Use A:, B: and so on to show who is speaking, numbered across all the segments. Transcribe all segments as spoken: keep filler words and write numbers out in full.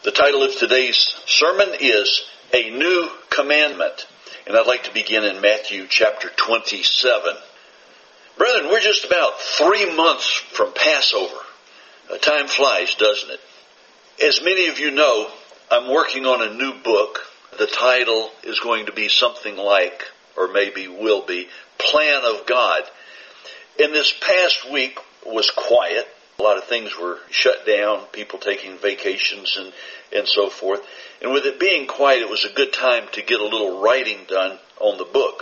A: The title of today's sermon is A New Commandment, and I'd like to begin in Matthew chapter twenty-seven. Brethren, we're just about three months from Passover. Uh, time flies, doesn't it? As many of you know, I'm working on a new book. The title is going to be something like, or maybe will be, Plan of God. And this past week was quiet. A lot of things were shut down, people taking vacations and, and so forth. And with it being quiet, it was a good time to get a little writing done on the book.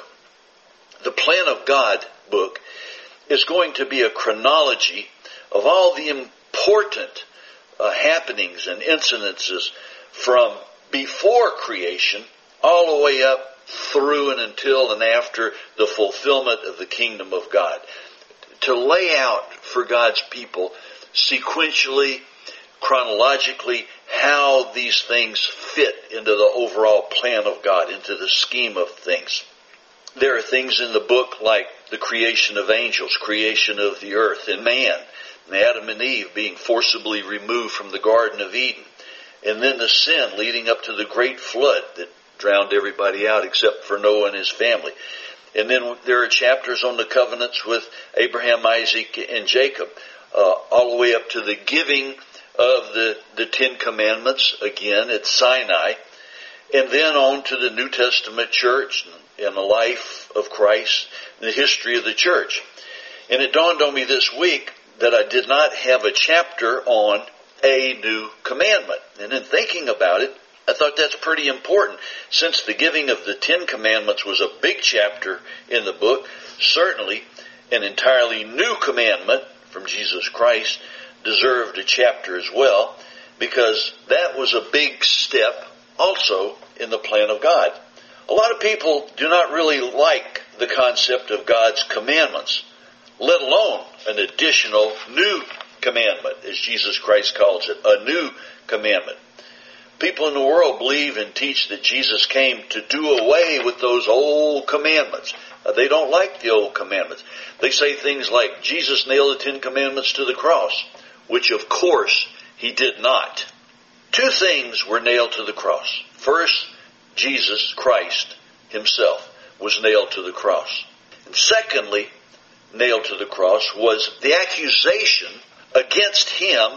A: The Plan of God book is going to be a chronology of all the important uh, happenings and incidences from before creation all the way up through and until and after the fulfillment of the kingdom of God. To lay out for God's people sequentially, chronologically, how these things fit into the overall plan of God, into the scheme of things. There are things in the book like the creation of angels, creation of the earth and man, and Adam and Eve being forcibly removed from the Garden of Eden, and then the sin leading up to the great flood that drowned everybody out except for Noah and his family. And then there are chapters on the covenants with Abraham, Isaac, and Jacob, uh, all the way up to the giving of the, the Ten Commandments, again at Sinai, and then on to the New Testament church and, and the life of Christ and the history of the church. And it dawned on me this week that I did not have a chapter on a new commandment. And in thinking about it, I thought that's pretty important. Since the giving of the Ten Commandments was a big chapter in the book, certainly an entirely new commandment from Jesus Christ deserved a chapter as well, because that was a big step also in the plan of God. A lot of people do not really like the concept of God's commandments, let alone an additional new commandment, as Jesus Christ calls it, a new commandment. People in the world believe and teach that Jesus came to do away with those old commandments. Uh, they don't like the old commandments. They say things like Jesus nailed the Ten Commandments to the cross, which of course he did not. Two things were nailed to the cross. First, Jesus Christ himself was nailed to the cross. And secondly, nailed to the cross was the accusation against him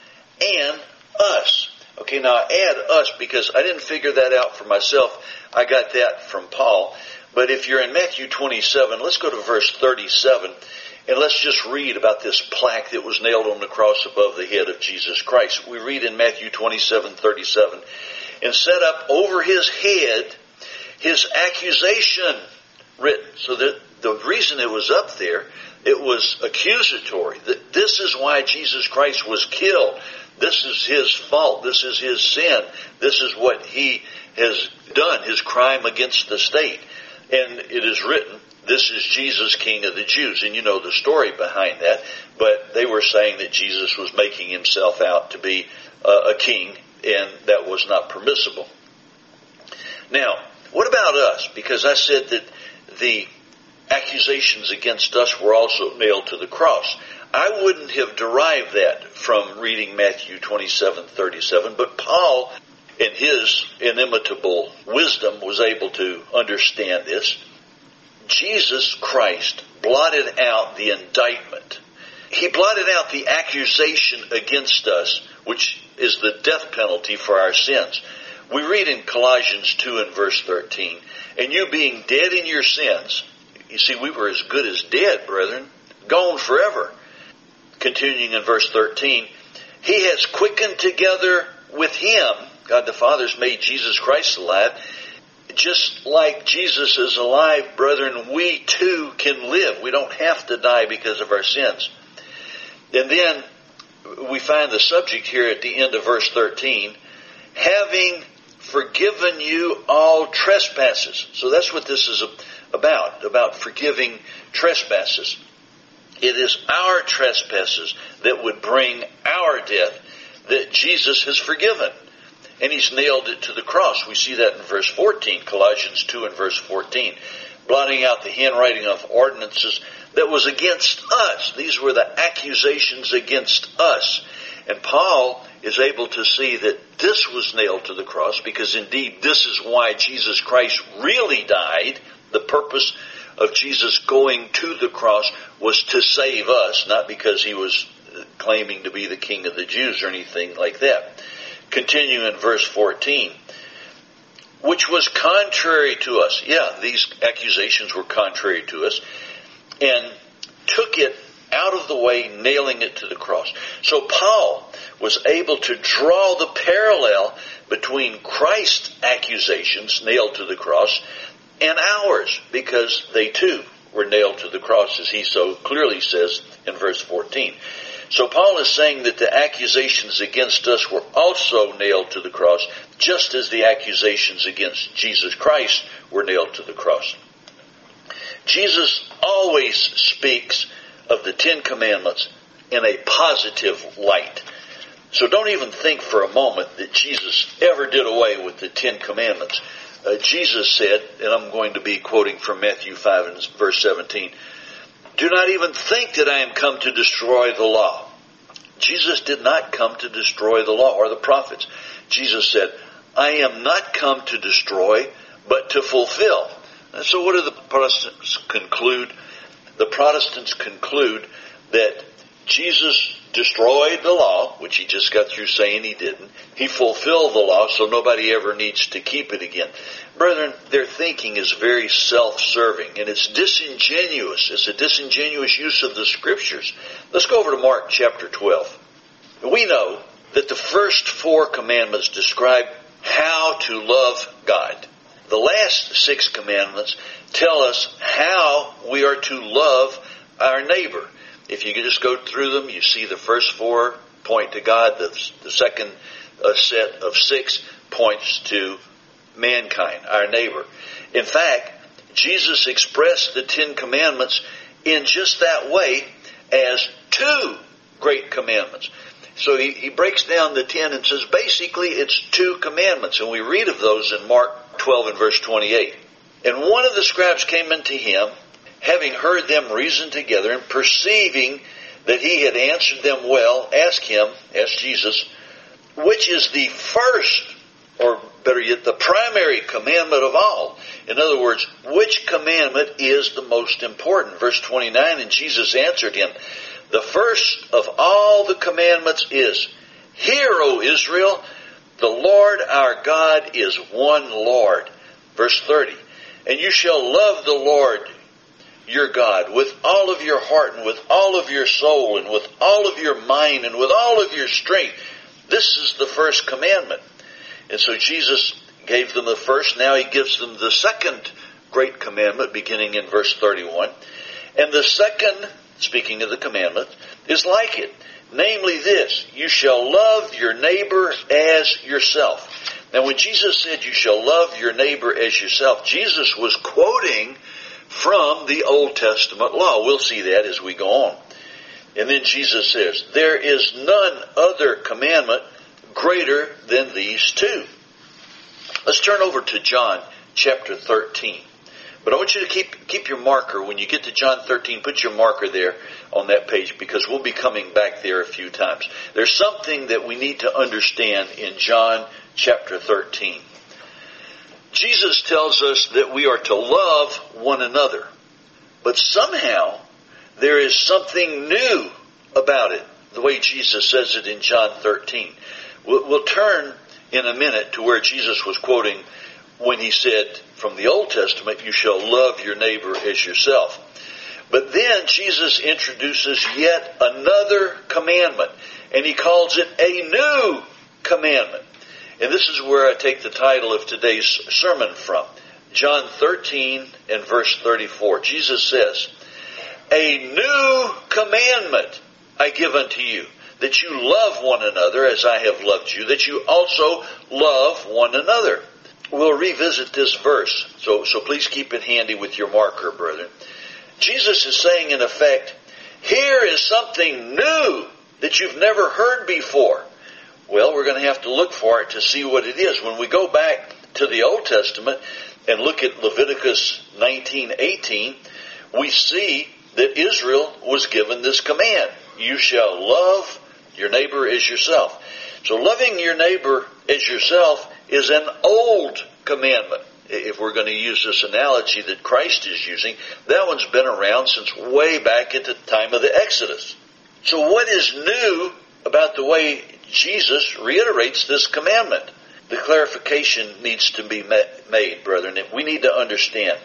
A: and us. Okay, now I add us because I didn't figure that out for myself. I got that from Paul. But if you're in Matthew twenty-seven, let's go to verse thirty-seven, and let's just read about this plaque that was nailed on the cross above the head of Jesus Christ. We read in Matthew twenty-seven thirty-seven, and set up over his head his accusation written. So that the reason it was up there, it was accusatory. That this is why Jesus Christ was killed. This is his fault. This is his sin. This is what he has done, his crime against the state. And it is written, this is Jesus, King of the Jews. And you know the story behind that. But they were saying that Jesus was making himself out to be uh, a king, and that was not permissible. Now, what about us? Because I said that the accusations against us were also nailed to the cross. I wouldn't have derived that from reading Matthew twenty-seven thirty-seven, but Paul, in his inimitable wisdom, was able to understand this. Jesus Christ blotted out the indictment. He blotted out the accusation against us, which is the death penalty for our sins. We read in Colossians two and verse thirteen, and you being dead in your sins, you see, we were as good as dead, brethren, gone forever. Continuing in verse thirteen, he has quickened together with him, God the Father's made Jesus Christ alive. Just like Jesus is alive, brethren, we too can live. We don't have to die because of our sins. And then we find the subject here at the end of verse thirteen, having forgiven you all trespasses. So that's what this is about, about forgiving trespasses. It is our trespasses that would bring our death that Jesus has forgiven. And he's nailed it to the cross. We see that in verse fourteen, Colossians two and verse fourteen. Blotting out the handwriting of ordinances that was against us. These were the accusations against us. And Paul is able to see that this was nailed to the cross, because indeed this is why Jesus Christ really died. The purpose of Jesus going to the cross was to save us, not because he was claiming to be the King of the Jews or anything like that. Continue in verse fourteen. Which was contrary to us. Yeah, these accusations were contrary to us. And took it out of the way, nailing it to the cross. So Paul was able to draw the parallel between Christ's accusations nailed to the cross and ours, because they too were nailed to the cross, as he so clearly says in verse fourteen. So Paul is saying that the accusations against us were also nailed to the cross, just as the accusations against Jesus Christ were nailed to the cross. Jesus always speaks of the Ten Commandments in a positive light. So don't even think for a moment that Jesus ever did away with the Ten Commandments. Uh, Jesus said, and I'm going to be quoting from Matthew five and verse seventeen, "Do not even think that I am come to destroy the law." Jesus did not come to destroy the law or the prophets. Jesus said, "I am not come to destroy, but to fulfill." And so what do the Protestants conclude? The Protestants conclude that Jesus destroyed the law, which he just got through saying he didn't. He fulfilled the law, so nobody ever needs to keep it again. Brethren, their thinking is very self-serving, and it's disingenuous. It's a disingenuous use of the Scriptures. Let's go over to Mark chapter twelve. We know that the first four commandments describe how to love God. The last six commandments tell us how we are to love our neighbor. If you just go through them, you see the first four point to God. The, the second uh, set of six points to mankind, our neighbor. In fact, Jesus expressed the Ten Commandments in just that way as two great commandments. So he, he breaks down the ten and says basically it's two commandments. And we read of those in Mark twelve and verse twenty-eight. "And one of the scribes came unto him, having heard them reason together, and perceiving that he had answered them well, asked him," asked Jesus, "which is the first," or better yet, the primary commandment of all? In other words, which commandment is the most important? Verse twenty-nine, "And Jesus answered him, the first of all the commandments is, Hear, O Israel, the Lord our God is one Lord." Verse thirty, "And you shall love the Lord your God with all of your heart and with all of your soul and with all of your mind and with all of your strength. This is the first commandment." And so Jesus gave them the first. Now he gives them the second great commandment, beginning in verse thirty-one. "And the second," speaking of the commandment, "is like it, namely this, you shall love your neighbor as yourself." Now when Jesus said you shall love your neighbor as yourself, Jesus was quoting from the Old Testament law. We'll see that as we go on. And then Jesus says, "There is none other commandment greater than these two." Let's turn over to John chapter thirteen. But I want you to keep keep your marker. When you get to John thirteen, put your marker there on that page, because we'll be coming back there a few times. There's something that we need to understand in John chapter thirteen. Jesus tells us that we are to love one another. But somehow there is something new about it, the way Jesus says it in John thirteen. We'll, we'll turn in a minute to where Jesus was quoting when he said from the Old Testament, you shall love your neighbor as yourself. But then Jesus introduces yet another commandment, and he calls it a new commandment. And this is where I take the title of today's sermon from. John thirteen and verse thirty-four. Jesus says, "A new commandment I give unto you, that you love one another as I have loved you, that you also love one another." We'll revisit this verse, so, so please keep it handy with your marker, brethren. Jesus is saying, in effect, here is something new that you've never heard before. Well, we're going to have to look for it to see what it is. When we go back to the Old Testament and look at Leviticus nineteen eighteen, we see that Israel was given this command. You shall love your neighbor as yourself. So loving your neighbor as yourself is an old commandment. If we're going to use this analogy that Christ is using, that one's been around since way back at the time of the Exodus. So what is new about the way Jesus reiterates this commandment? The clarification needs to be made, brethren. We need to understand.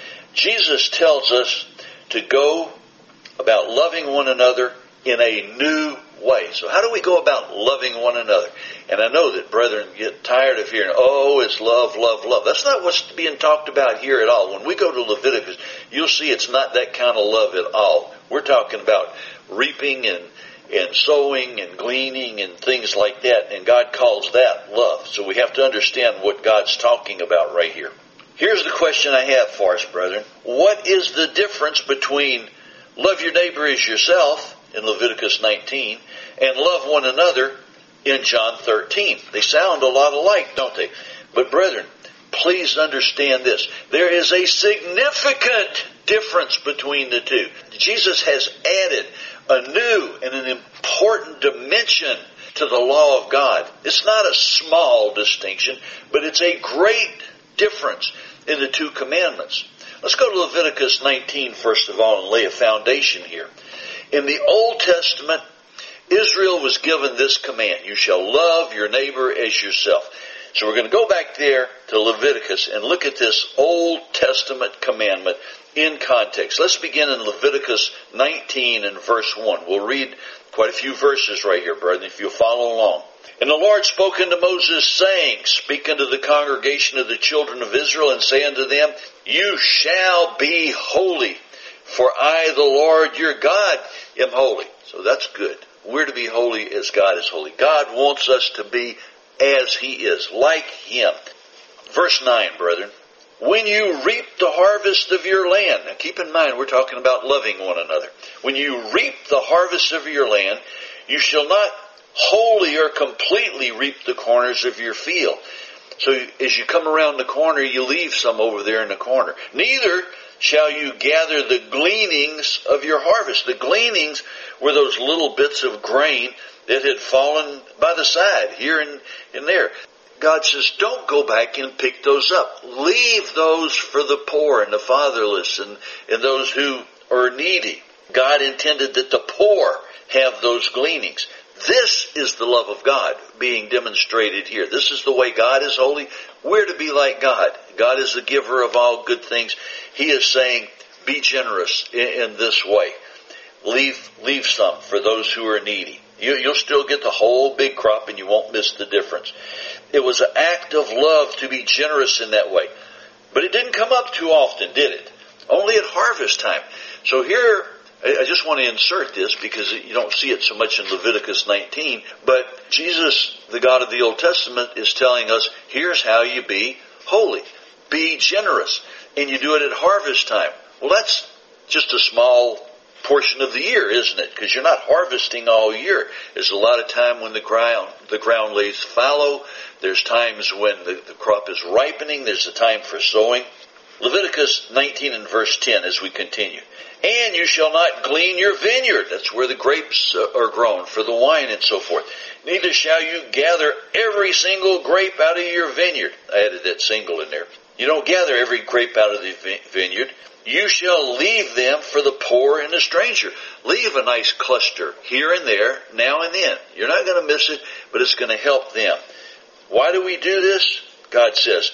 A: Jesus tells us to go about loving one another in a new way. So how do we go about loving one another? And I know that brethren get tired of hearing, oh, it's love, love, love. That's not what's being talked about here at all. When we go to Leviticus, you'll see it's not that kind of love at all. We're talking about reaping and, and sowing and gleaning and things like that. And God calls that love. So we have to understand what God's talking about right here. Here's the question I have for us, brethren. What is the difference between love your neighbor as yourself in Leviticus nineteen and love one another in John thirteen? They sound a lot alike, don't they? But brethren, please understand this. There is a significant difference between the two. Jesus has added a new and an important dimension to the law of God. It's not a small distinction, but it's a great difference in the two commandments. Let's go to Leviticus nineteen first of all and lay a foundation here. In the Old Testament, Israel was given this command: you shall love your neighbor as yourself. So we're going to go back there to Leviticus and look at this Old Testament commandment in context. Let's begin in Leviticus nineteen and verse one. We'll read quite a few verses right here, brethren, if you'll follow along. And the Lord spoke unto Moses, saying, speak unto the congregation of the children of Israel, and say unto them, you shall be holy, for I, the Lord your God, am holy. So that's good. We're to be holy as God is holy. God wants us to be as He is, like Him. Verse nine, brethren. When you reap the harvest of your land, now keep in mind we're talking about loving one another. When you reap the harvest of your land, you shall not wholly or completely reap the corners of your field. So as you come around the corner, you leave some over there in the corner. Neither shall you gather the gleanings of your harvest. The gleanings were those little bits of grain that had fallen by the side, here and, and there. God says, don't go back and pick those up. Leave those for the poor and the fatherless and, and those who are needy. God intended that the poor have those gleanings. This is the love of God being demonstrated here. This is the way God is holy. We're to be like God. God is the giver of all good things. He is saying, be generous in, in this way. Leave, leave some for those who are needy. You, you'll still get the whole big crop and you won't miss the difference. It was an act of love to be generous in that way. But it didn't come up too often, did it? Only at harvest time. So here, I just want to insert this because you don't see it so much in Leviticus nineteen. But Jesus, the God of the Old Testament, is telling us, here's how you be holy. Be generous. And you do it at harvest time. Well, that's just a small portion of the year, isn't it? Because you're not harvesting all year. There's a lot of time when the ground the ground lays fallow. There's times when the, the crop is ripening. There's a time for sowing. Leviticus nineteen and verse ten as we continue. And you shall not glean your vineyard. That's where the grapes are grown for the wine and so forth. Neither shall you gather every single grape out of your vineyard. I added that single in there. You don't gather every grape out of the vineyard. You shall leave them for the poor and the stranger. Leave a nice cluster here and there, now and then. You're not going to miss it, but it's going to help them. Why do we do this? God says,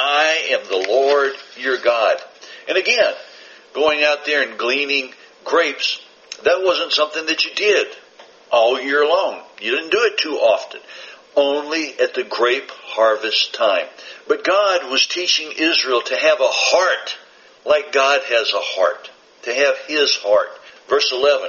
A: I am the Lord your God. And again, going out there and gleaning grapes, that wasn't something that you did all year long. You didn't do it too often. Only at the grape harvest time. But God was teaching Israel to have a heart like God has a heart. To have His heart. Verse eleven.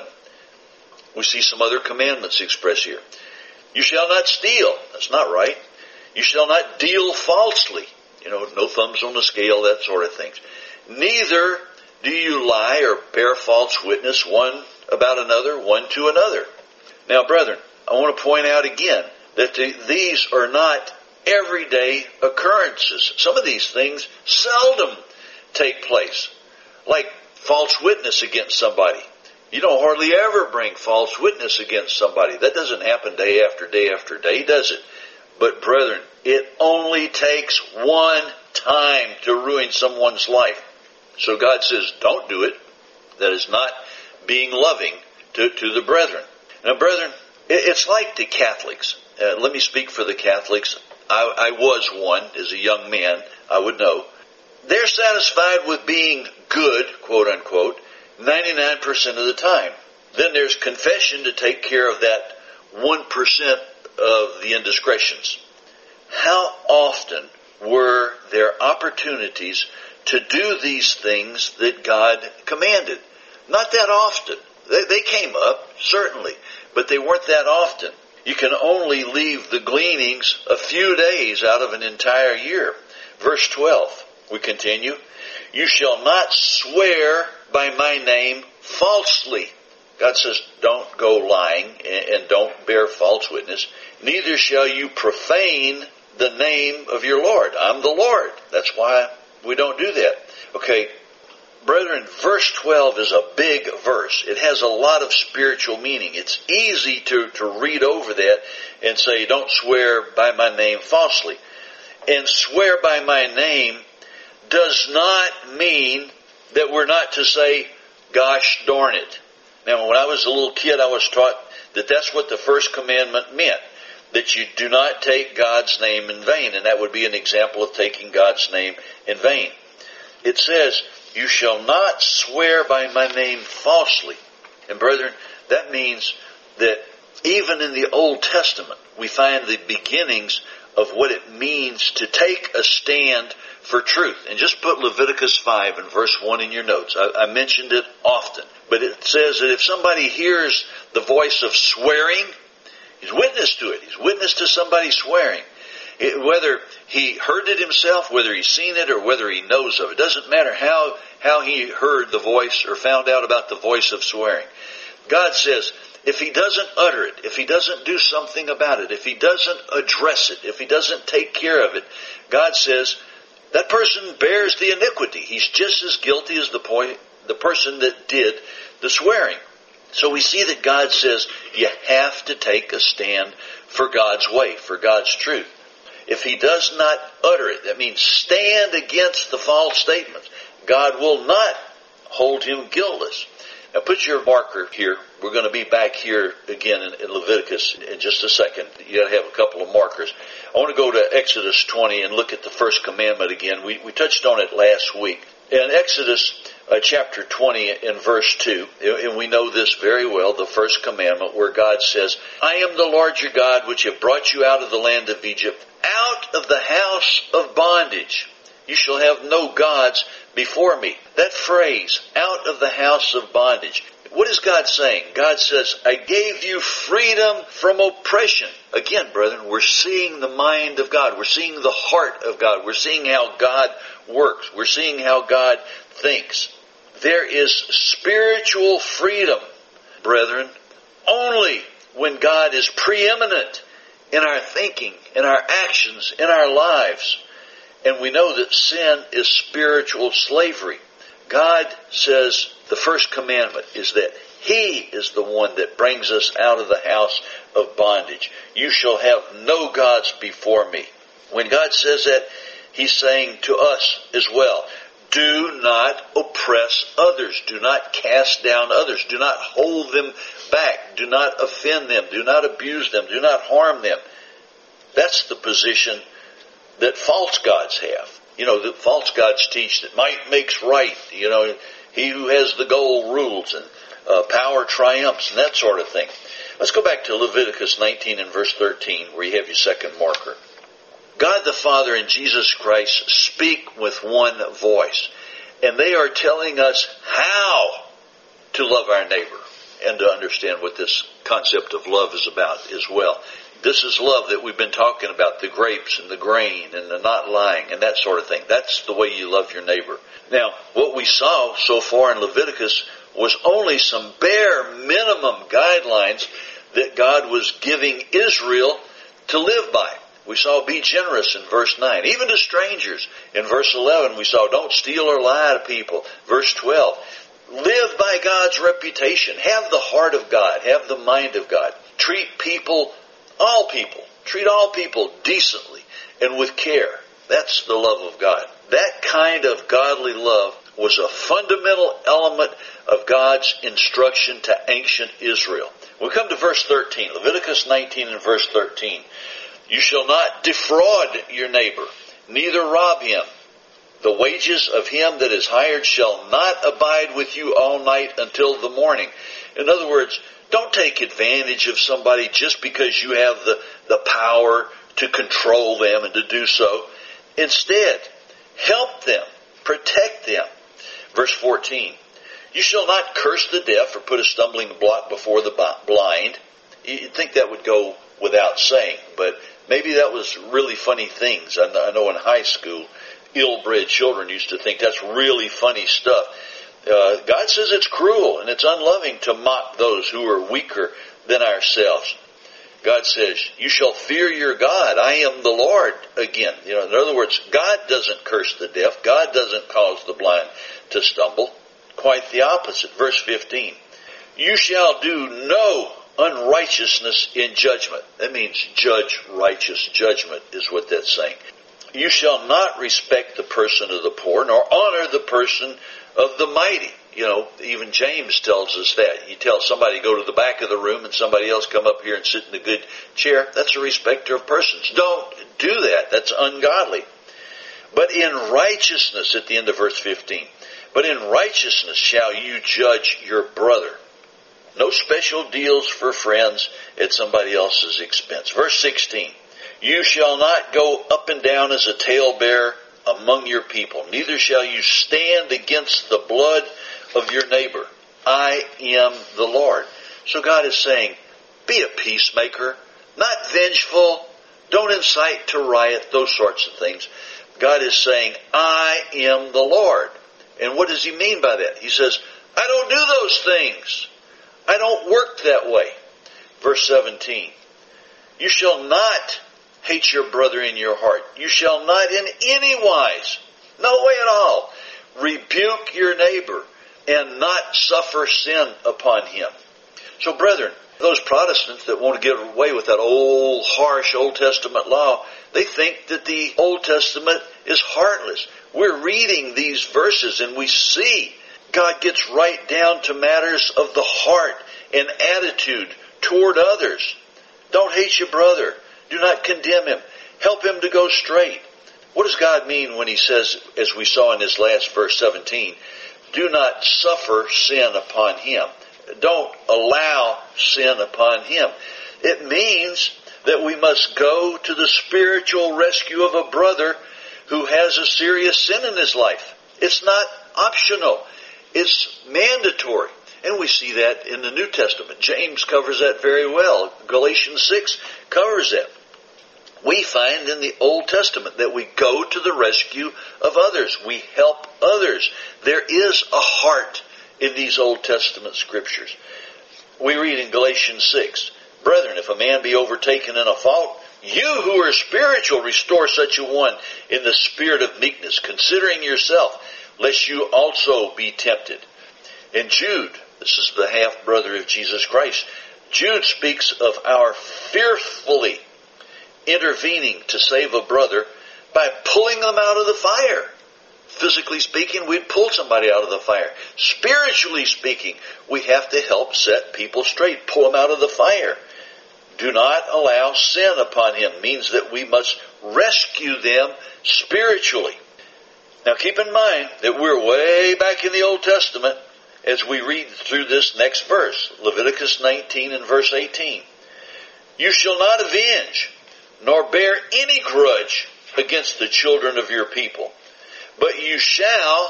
A: We see some other commandments expressed here. You shall not steal. That's not right. You shall not deal falsely. You know, no thumbs on the scale, that sort of things. Neither do you lie or bear false witness one about another, one to another. Now, brethren, I want to point out again that the, these are not everyday occurrences. Some of these things seldom take place. Like false witness against somebody. You don't hardly ever bring false witness against somebody. That doesn't happen day after day after day, does it? But brethren, it only takes one time to ruin someone's life. So God says, don't do it. That is not being loving to, to the brethren. Now, brethren, it's like the Catholics. Uh, let me speak for the Catholics. I, I was one as a young man. I would know. They're satisfied with being good, quote unquote, ninety-nine percent of the time. Then there's confession to take care of that one percent of the indiscretions. How often were there opportunities to do these things that God commanded? Not that often. They, they came up, certainly, but they weren't that often. You can only leave the gleanings a few days out of an entire year. Verse twelve, we continue. You shall not swear by my name falsely. God says, don't go lying and don't bear false witness. Neither shall you profane the name of your Lord. I'm the Lord. That's why we don't do that. Okay, brethren, verse twelve is a big verse. It has a lot of spiritual meaning. It's easy to, to read over that and say, don't swear by my name falsely. And swear by my name does not mean that we're not to say, gosh darn it. Now, when I was a little kid, I was taught that that's what the first commandment meant, that you do not take God's name in vain, and that would be an example of taking God's name in vain. It says, you shall not swear by my name falsely. And brethren, that means that even in the Old Testament, we find the beginnings of what it means to take a stand for truth. And just put Leviticus five and verse one in your notes. I, I mentioned it often. But it says that if somebody hears the voice of swearing, he's witness to it. He's witness to somebody swearing. It, whether he heard it himself, whether he's seen it, or whether he knows of it. It doesn't matter how, how he heard the voice or found out about the voice of swearing. God says, if he doesn't utter it, if he doesn't do something about it, if he doesn't address it, if he doesn't take care of it, God says, that person bears the iniquity. He's just as guilty as the point, the person that did the swearing. So we see that God says you have to take a stand for God's way, for God's truth. If he does not utter it, that means stand against the false statements, God will not hold him guiltless. Now put your marker here. We're going to be back here again in, in Leviticus in just a second. You got to have a couple of markers. I want to go to Exodus twenty and look at the first commandment again. We, we touched on it last week. In Exodus uh, chapter twenty and verse two, and we know this very well, the first commandment where God says, I am the Lord your God which have brought you out of the land of Egypt, out of the house of bondage. You shall have no gods before me. That phrase, out of the house of bondage. What is God saying? God says, I gave you freedom from oppression. Again, brethren, we're seeing the mind of God. We're seeing the heart of God. We're seeing how God works. We're seeing how God thinks. There is spiritual freedom, brethren, only when God is preeminent in our thinking, in our actions, in our lives. And we know that sin is spiritual slavery. God says the first commandment is that he is the one that brings us out of the house of bondage. You shall have no gods before me. When God says that, he's saying to us as well, do not oppress others. Do not cast down others. Do not hold them back. Do not offend them. Do not abuse them. Do not harm them. That's the position that false gods have. You know, the false gods teach that might makes right. You know, he who has the gold rules and uh, power triumphs and that sort of thing. Let's go back to Leviticus nineteen and verse thirteen where you have your second marker. God the Father and Jesus Christ speak with one voice. And they are telling us how to love our neighbor and to understand what this concept of love is about as well. This is love that we've been talking about, the grapes and the grain and the not lying and that sort of thing. That's the way you love your neighbor. Now, what we saw so far in Leviticus was only some bare minimum guidelines that God was giving Israel to live by. We saw be generous in verse nine. Even to strangers in verse eleven we saw don't steal or lie to people. Verse twelve. Live by God's reputation. Have the heart of God. Have the mind of God. Treat people, all people, treat all people decently and with care. That's the love of God. That kind of godly love was a fundamental element of God's instruction to ancient Israel. We come to verse thirteen, Leviticus nineteen and verse thirteen. You shall not defraud your neighbor, neither rob him. The wages of him that is hired shall not abide with you all night until the morning. In other words, don't take advantage of somebody just because you have the, the power to control them and to do so. Instead, help them, protect them. Verse fourteen, you shall not curse the deaf or put a stumbling block before the blind. You'd think that would go without saying, but maybe that was really funny things. I know in high school, ill-bred children used to think that's really funny stuff. Uh, God says it's cruel and it's unloving to mock those who are weaker than ourselves. God says, you shall fear your God. I am the Lord. Again, you know, in other words, God doesn't curse the deaf. God doesn't cause the blind to stumble. Quite the opposite. Verse fifteen, you shall do no unrighteousness in judgment. That means judge righteous judgment is what that's saying. You shall not respect the person of the poor, nor honor the person of the mighty. You know, even James tells us that. You tell somebody to go to the back of the room and somebody else come up here and sit in a good chair. That's a respecter of persons. Don't do that. That's ungodly. But in righteousness, at the end of verse fifteen, but in righteousness shall you judge your brother. No special deals for friends at somebody else's expense. Verse sixteen, you shall not go up and down as a talebearer among your people, neither shall you stand against the blood of your neighbor. I am the Lord. So God is saying, be a peacemaker, not vengeful, don't incite to riot, those sorts of things. God is saying, I am the Lord. And what does he mean by that? He says, I don't do those things. I don't work that way. Verse seventeen, you shall not hate your brother in your heart. You shall not in any wise, no way at all, rebuke your neighbor and not suffer sin upon him. So brethren, those Protestants that want to get away with that old, harsh Old Testament law, they think that the Old Testament is heartless. We're reading these verses and we see God gets right down to matters of the heart and attitude toward others. Don't hate your brother. Do not condemn him. Help him to go straight. What does God mean when he says, as we saw in this last verse seventeen, do not suffer sin upon him? Don't allow sin upon him. It means that we must go to the spiritual rescue of a brother who has a serious sin in his life. It's not optional. It's mandatory. And we see that in the New Testament. James covers that very well. Galatians six covers that. We find in the Old Testament that we go to the rescue of others. We help others. There is a heart in these Old Testament scriptures. We read in Galatians six, brethren, if a man be overtaken in a fault, you who are spiritual, restore such a one in the spirit of meekness, considering yourself, lest you also be tempted. And Jude, this is the half-brother of Jesus Christ, Jude speaks of our fearfully intervening to save a brother by pulling them out of the fire. Physically speaking, we'd pull somebody out of the fire. Spiritually speaking, we have to help set people straight, pull them out of the fire. Do not allow sin upon him means that we must rescue them spiritually. Now keep in mind that we're way back in the Old Testament as we read through this next verse, Leviticus nineteen and verse eighteen. You shall not avenge, nor bear any grudge against the children of your people, but you shall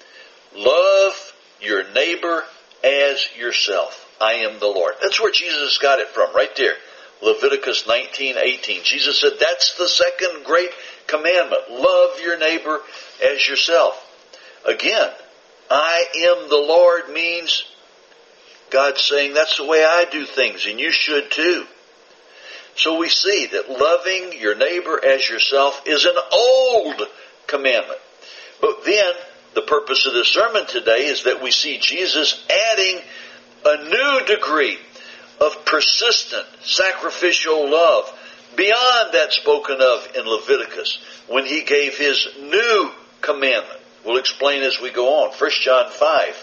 A: love your neighbor as yourself. I am the Lord. That's where Jesus got it from, right there. Leviticus nineteen eighteen. Jesus said that's the second great commandment. Love your neighbor as yourself. Again, I am the Lord means God's saying that's the way I do things, and you should too. So we see that loving your neighbor as yourself is an old commandment. But then The purpose of this sermon today is that we see Jesus adding a new degree of persistent, sacrificial love beyond that spoken of in Leviticus when he gave his new commandment. We'll explain as we go on. First John five.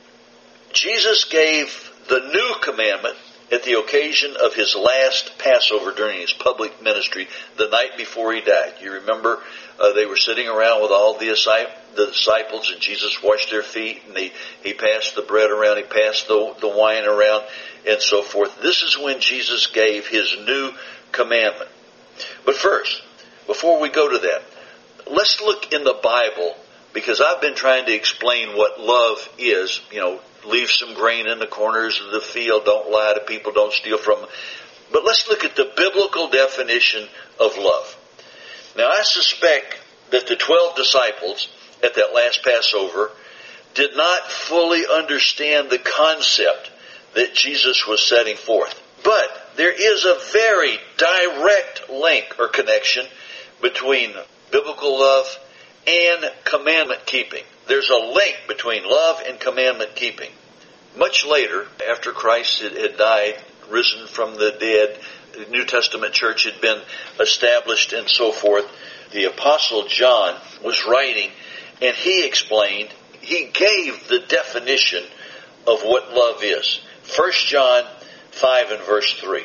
A: Jesus gave the new commandment at the occasion of his last Passover during his public ministry, the night before he died. You remember uh, they were sitting around with all the disciples, and Jesus washed their feet, and he, he passed the bread around, he passed the, the wine around, and so forth. This is when Jesus gave his new commandment. But first, before we go to that, let's look in the Bible, because I've been trying to explain what love is. You know, leave some grain in the corners of the field, don't lie to people, don't steal from them. But let's look at the biblical definition of love. Now, I suspect that the twelve disciples at that last Passover did not fully understand the concept that Jesus was setting forth. But there is a very direct link or connection between biblical love and commandment keeping. There's a link between love and commandment keeping. Much later, after Christ had died, risen from the dead, the New Testament church had been established and so forth, the Apostle John was writing, and he explained, he gave the definition of what love is. First John five and verse three.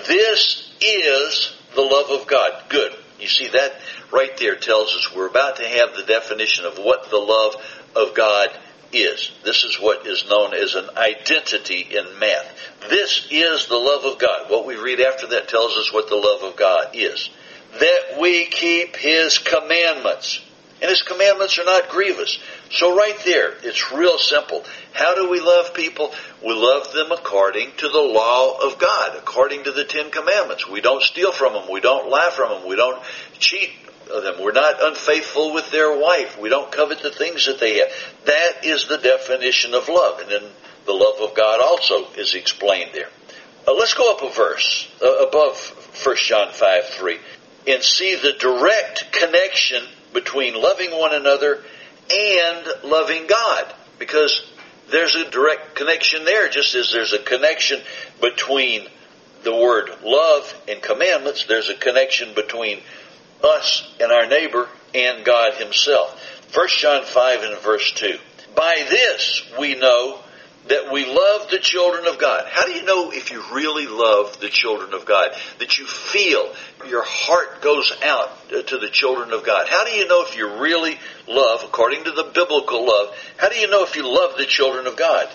A: This is the love of God. Good. You see, that right there tells us we're about to have the definition of what the love of God is. This is what is known as an identity in math. This is the love of God. What we read after that tells us what the love of God is. That we keep his commandments. And his commandments are not grievous. So right there, it's real simple. How do we love people? We love them according to the law of God, according to the Ten Commandments. We don't steal from them. We don't lie from them. We don't cheat them. We're not unfaithful with their wife. We don't covet the things that they have. That is the definition of love. And then the love of God also is explained there. Uh, let's go up a verse uh, above First John five three and see the direct connection between loving one another and loving God. Because there's a direct connection there, just as there's a connection between the word love and commandments. There's a connection between us and our neighbor and God himself. First John five and verse two. By this we know that we love the children of God. How do you know if you really love the children of God? That you feel your heart goes out to the children of God. How do you know if you really love, according to the biblical love, how do you know if you love the children of God?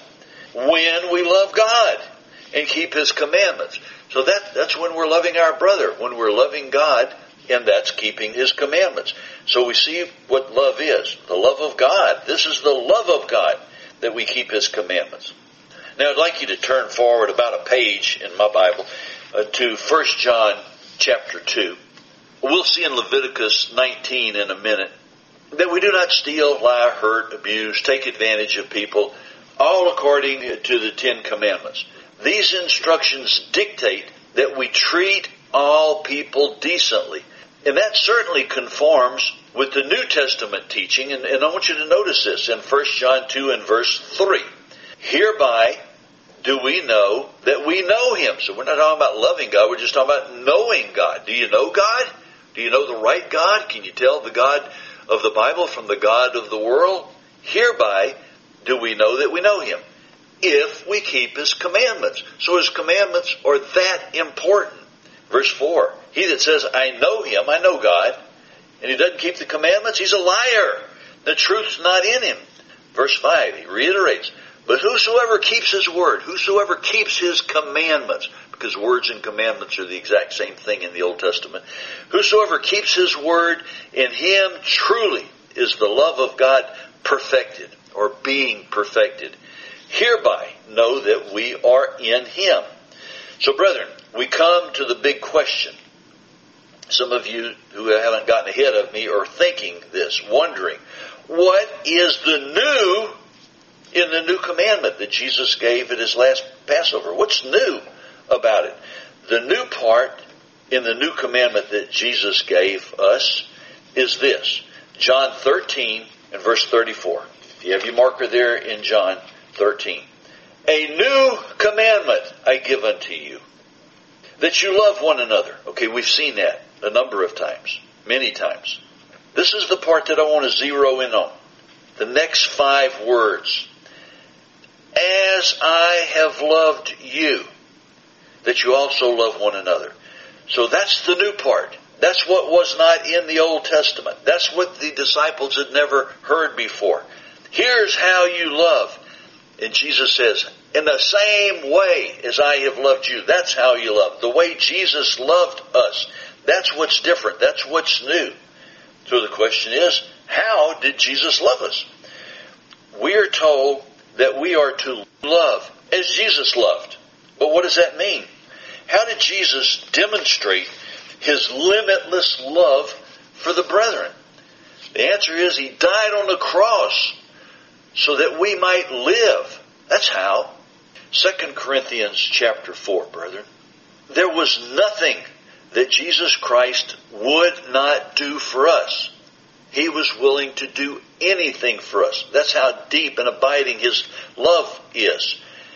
A: When we love God and keep his commandments. So that, that's when we're loving our brother, when we're loving God, and that's keeping his commandments. So we see what love is. The love of God. This is the love of God, that we keep his commandments. Now I'd like you to turn forward about a page in my Bible uh, to First John chapter two. We'll see in Leviticus nineteen in a minute that we do not steal, lie, hurt, abuse, take advantage of people, all according to the Ten Commandments. These instructions dictate that we treat all people decently. And that certainly conforms with the New Testament teaching. And, and I want you to notice this in First John two and verse three. Hereby do we know that we know him. So we're not talking about loving God. We're just talking about knowing God. Do you know God? Do you know the right God? Can you tell the God of the Bible from the God of the world? Hereby do we know that we know him, if we keep his commandments. So his commandments are that important. Verse four, he that says, I know him, I know God, and he doesn't keep the commandments, he's a liar. The truth's not in him. Verse five, he reiterates, but whosoever keeps his word, whosoever keeps his commandments, because words and commandments are the exact same thing in the Old Testament, whosoever keeps his word, in him truly is the love of God perfected, or being perfected. Hereby know that we are in him. So brethren, we come to the big question. Some of you who haven't gotten ahead of me are thinking this, wondering, what is the new in the new commandment that Jesus gave at his last Passover? What's new about it? The new part in the new commandment that Jesus gave us is this. John thirteen and verse thirty-four. If you have your marker there in John thirteen. A new commandment I give unto you, that you love one another. Okay, we've seen that a number of times, many times. This is the part that I want to zero in on. The next five words. As I have loved you, that you also love one another. So that's the new part. That's what was not in the Old Testament. That's what the disciples had never heard before. Here's how you love. And Jesus says, in the same way as I have loved you, that's how you love. The way Jesus loved us. That's what's different. That's what's new. So the question is, how did Jesus love us? We are told that we are to love as Jesus loved. But what does that mean? How did Jesus demonstrate His limitless love for the brethren? The answer is He died on the cross so that we might live. That's how. Second Corinthians chapter four, brethren. There was nothing that Jesus Christ would not do for us. He was willing to do anything for us. That's how deep and abiding His love is.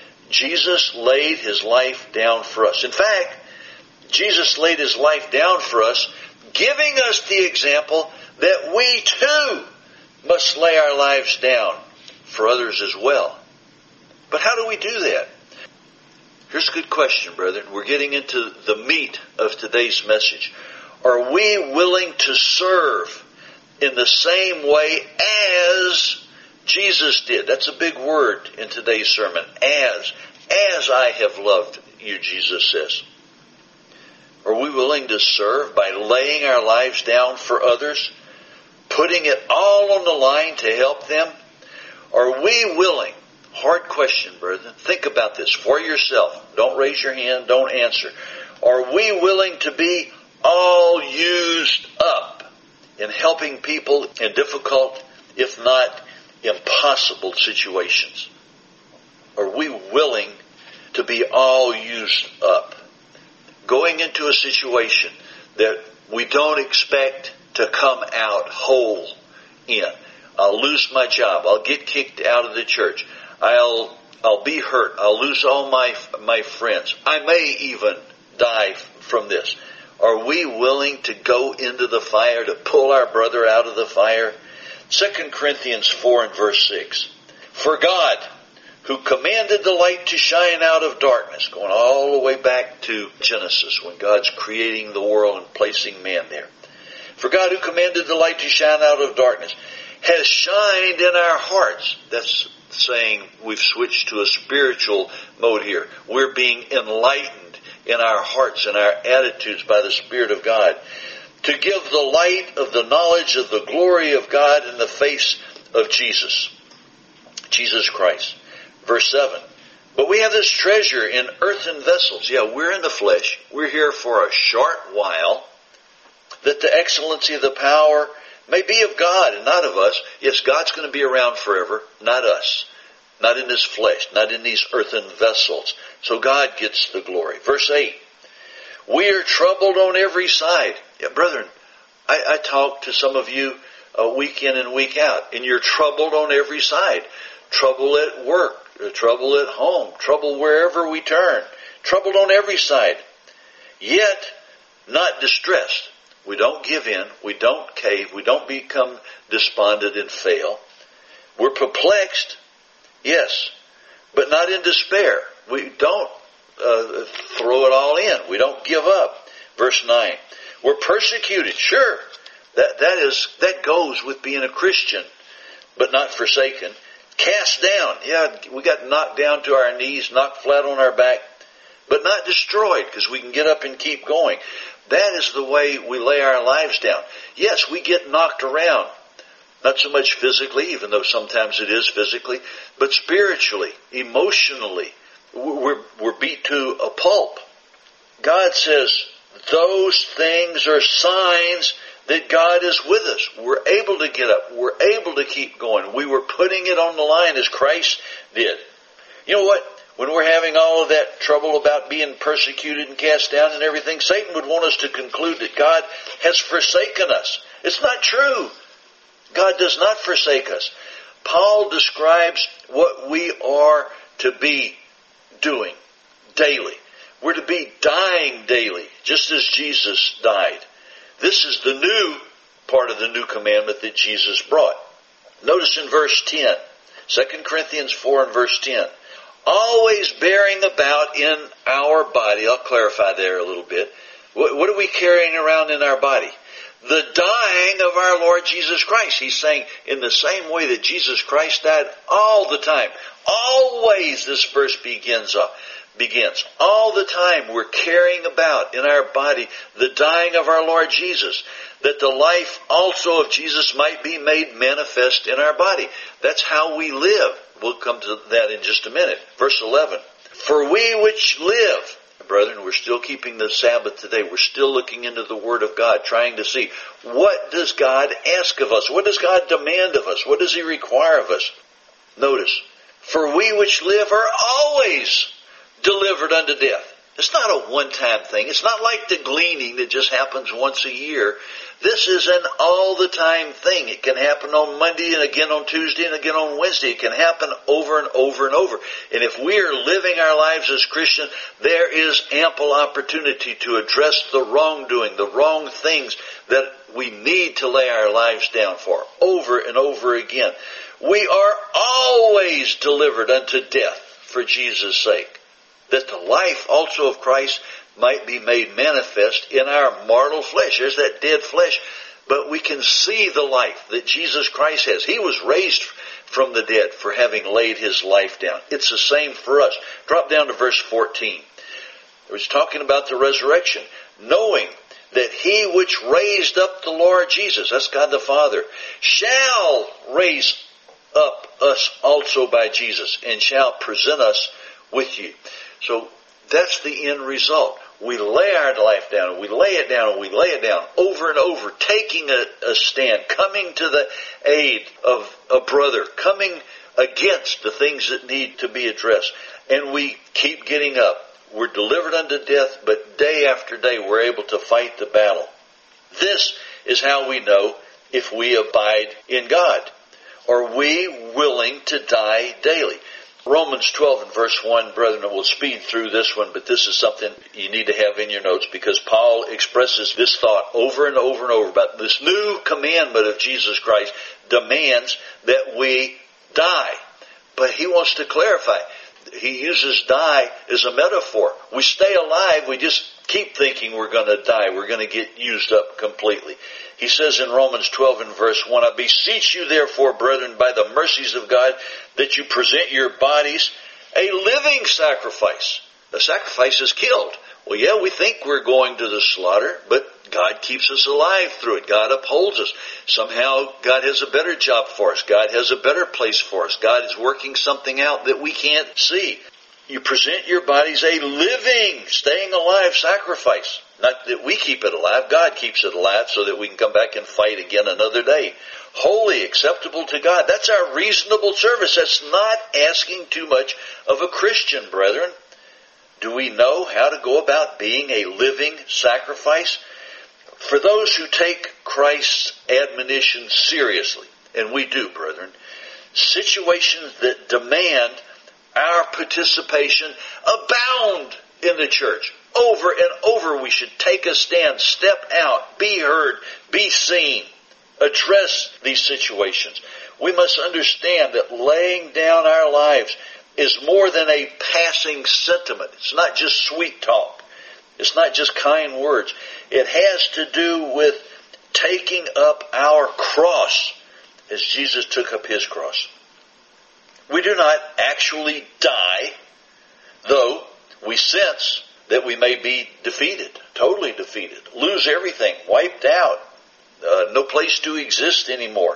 A: Jesus laid His life down for us. In fact, Jesus laid His life down for us, giving us the example that we too must lay our lives down for others as well. But how do we do that? Here's a good question, brethren. We're getting into the meat of today's message. Are we willing to serve in the same way as Jesus did? That's a big word in today's sermon. As. As I have loved you, Jesus says. Are we willing to serve by laying our lives down for others? Putting it all on the line to help them? Are we willing? Hard question, brethren. Think about this for yourself. Don't raise your hand. Don't answer. Are we willing to be all used up in helping people in difficult, if not impossible situations? Are we willing to be all used up? Going into a situation that we don't expect to come out whole in. I'll lose my job. I'll get kicked out of the church. I'll I'll be hurt. I'll lose all my my friends. I may even die from this. Are we willing to go into the fire, to pull our brother out of the fire? Second Corinthians four and verse six. For God, who commanded the light to shine out of darkness, going all the way back to Genesis, when God's creating the world and placing man there. For God, who commanded the light to shine out of darkness, has shined in our hearts. That's saying we've switched to a spiritual mode here. We're being enlightened in our hearts and our attitudes by the Spirit of God, to give the light of the knowledge of the glory of God in the face of Jesus, Jesus Christ. Verse seven. But we have this treasure in earthen vessels. Yeah, we're in the flesh. We're here for a short while, that the excellency of the power may be of God and not of us. Yes, God's going to be around forever, not us. Not in this flesh, not in these earthen vessels. So God gets the glory. Verse eight. We are troubled on every side. Yeah, brethren, I, I talk to some of you uh, week in and week out, and you're troubled on every side. Trouble at work, trouble at home, trouble wherever we turn. Troubled on every side. Yet not distressed. We don't give in. We don't cave. We don't become despondent and fail. We're perplexed, yes, but not in despair. We don't uh, throw it all in. We don't give up. Verse nine. We're persecuted. Sure, that that is that goes with being a Christian, but not forsaken. Cast down. Yeah, we got knocked down to our knees, knocked flat on our back, but not destroyed, because we can get up and keep going. That is the way we lay our lives down. Yes, we get knocked around. Not so much physically, even though sometimes it is physically, but spiritually, emotionally. We're, we're beat to a pulp. God says those things are signs that God is with us. We're able to get up. We're able to keep going. We were putting it on the line as Christ did. You know what? When we're having all of that trouble about being persecuted and cast down and everything, Satan would want us to conclude that God has forsaken us. It's not true. God does not forsake us. Paul describes what we are to be doing daily. We're to be dying daily, just as Jesus died. This is the new part of the new commandment that Jesus brought. Notice in verse ten, Second Corinthians four and verse ten. Always bearing about in our body, I'll clarify there a little bit. What, what are we carrying around in our body? The dying of our Lord Jesus Christ. He's saying in the same way that Jesus Christ died all the time. Always, this verse begins up. begins. All the time we're carrying about in our body the dying of our Lord Jesus, that the life also of Jesus might be made manifest in our body. That's how we live. We'll come to that in just a minute. Verse eleven. For we which live, brethren, we're still keeping the Sabbath today. We're still looking into the Word of God, trying to see, what does God ask of us? What does God demand of us? What does He require of us? Notice, for we which live are always delivered unto death. It's not a one-time thing. It's not like the gleaning that just happens once a year. This is an all-the-time thing. It can happen on Monday and again on Tuesday and again on Wednesday. It can happen over and over and over. And if we are living our lives as Christians, there is ample opportunity to address the wrongdoing, the wrong things that we need to lay our lives down for over and over again. We are always delivered unto death for Jesus' sake, that the life also of Christ might be made manifest in our mortal flesh. There's that dead flesh, but we can see the life that Jesus Christ has. He was raised from the dead for having laid His life down. It's the same for us. Drop down to verse fourteen. It was talking about the resurrection. Knowing that He which raised up the Lord Jesus, that's God the Father, shall raise up us also by Jesus, and shall present us with you. So that's the end result. We lay our life down, and we lay it down, and we lay it down over and over, taking a, a stand, coming to the aid of a brother, coming against the things that need to be addressed. And we keep getting up. We're delivered unto death, but day after day we're able to fight the battle. This is how we know if we abide in God. Are we willing to die daily? Romans twelve and verse one, brethren, we'll speed through this one, but this is something you need to have in your notes, because Paul expresses this thought over and over and over about this new commandment of Jesus Christ demands that we die. But he wants to clarify. He uses die as a metaphor. We stay alive, we just keep thinking we're going to die. We're going to get used up completely. He says in Romans twelve and verse one, I beseech you therefore, brethren, by the mercies of God, that you present your bodies a living sacrifice. The sacrifice is killed. Well, yeah, we think we're going to the slaughter, but God keeps us alive through it. God upholds us. Somehow God has a better job for us. God has a better place for us. God is working something out that we can't see. You present your bodies a living, staying alive sacrifice. Not that we keep it alive. God keeps it alive so that we can come back and fight again another day. Holy, acceptable to God. That's our reasonable service. That's not asking too much of a Christian, brethren. Do we know how to go about being a living sacrifice? For those who take Christ's admonition seriously, and we do, brethren, situations that demand our participation abound in the church. Over and over we should take a stand, step out, be heard, be seen, address these situations. We must understand that laying down our lives is more than a passing sentiment. It's not just sweet talk. It's not just kind words. It has to do with taking up our cross as Jesus took up His cross. We do not actually die, though we sense that we may be defeated, totally defeated, lose everything, wiped out, uh, no place to exist anymore.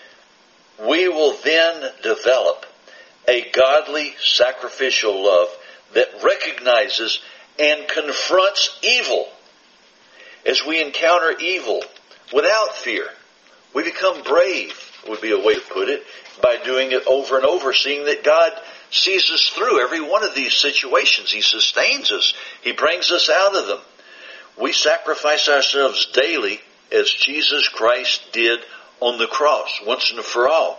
A: We will then develop a godly sacrificial love that recognizes and confronts evil. As we encounter evil without fear, we become brave, would be a way to put it, by doing it over and over, seeing that God sees us through every one of these situations. He sustains us. He brings us out of them. We sacrifice ourselves daily as Jesus Christ did on the cross, once and for all.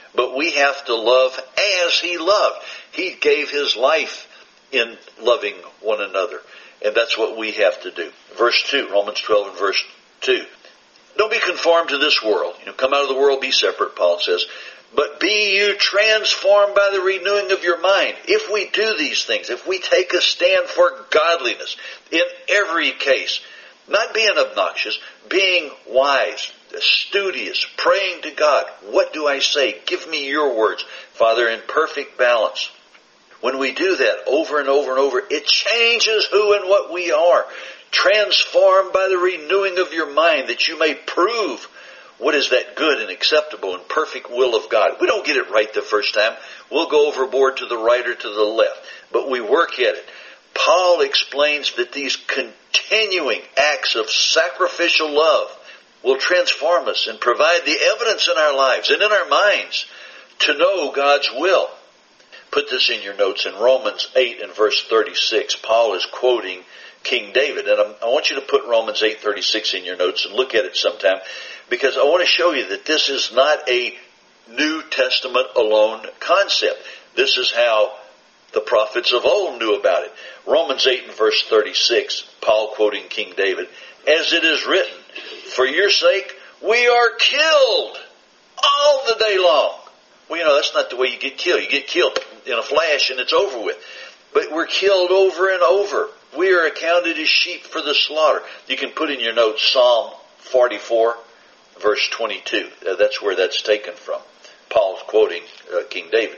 A: But we have to love as he loved. He gave his life in loving one another. And that's what we have to do. Verse two, Romans twelve and verse two. Don't be conformed to this world. You know, come out of the world, be separate, Paul says. But be you transformed by the renewing of your mind. If we do these things, if we take a stand for godliness in every case, not being obnoxious, being wise, studious, praying to God. What do I say? Give me your words, Father, in perfect balance. When we do that over and over and over, it changes who and what we are. Transformed by the renewing of your mind, that you may prove what is that good and acceptable and perfect will of God. We don't get it right the first time. We'll go overboard to the right or to the left. But we work at it. Paul explains that these continuing acts of sacrificial love will transform us and provide the evidence in our lives and in our minds to know God's will. Put this in your notes. In Romans eight and verse thirty-six, Paul is quoting King David. And I want you to put Romans eight thirty-six in your notes and look at it sometime, because I want to show you that this is not a New Testament alone concept. This is how the prophets of old knew about it. Romans eight and verse thirty-six, Paul quoting King David, as it is written, for your sake we are killed all the day long. Well, you know, that's not the way you get killed. You get killed in a flash and it's over with. But we're killed over and over. We are accounted as sheep for the slaughter. You can put in your notes Psalm forty-four, verse twenty-two. Uh, that's where that's taken from. Paul's quoting uh, King David.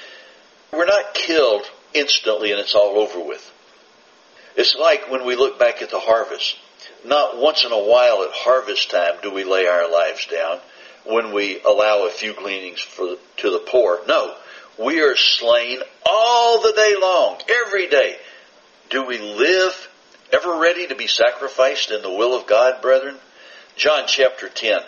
A: We're not killed instantly and it's all over with. It's like when we look back at the harvest. Not once in a while at harvest time do we lay our lives down when we allow a few gleanings for, to the poor. No, we are slain all the day long, every day. Do we live ever ready to be sacrificed in the will of God, brethren? John chapter ten.